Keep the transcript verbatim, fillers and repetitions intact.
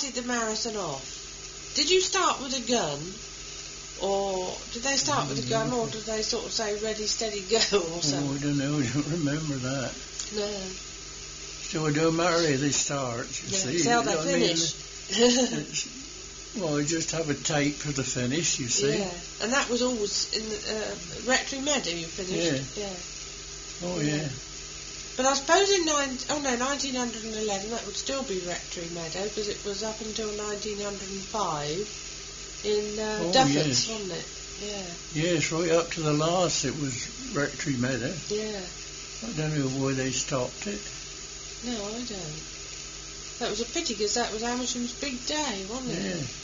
started the marathon off? Did you start with a gun? Or did they start with a gun, or did they sort of say ready, steady, go, or something? Oh, I don't know. I don't remember that. No. So it don't matter how they start, you Yeah, see. it's how they I mean, finish. it's, well, you just have a tape for the finish, you see. Yeah, and that was always in the uh, Rectory Meadow you finished. Yeah. Yeah. Oh, Yeah. yeah. But I suppose in nine, oh no, nineteen eleven that would still be Rectory Meadow because it was up until nineteen oh five in uh, Oh, Duffets, yes. wasn't it? Yeah. Yes, right up to the last it was Rectory Meadow. Yeah. I don't know why they stopped it. No, I don't. That was a pity because that was Amersham's big day, wasn't it? Yeah.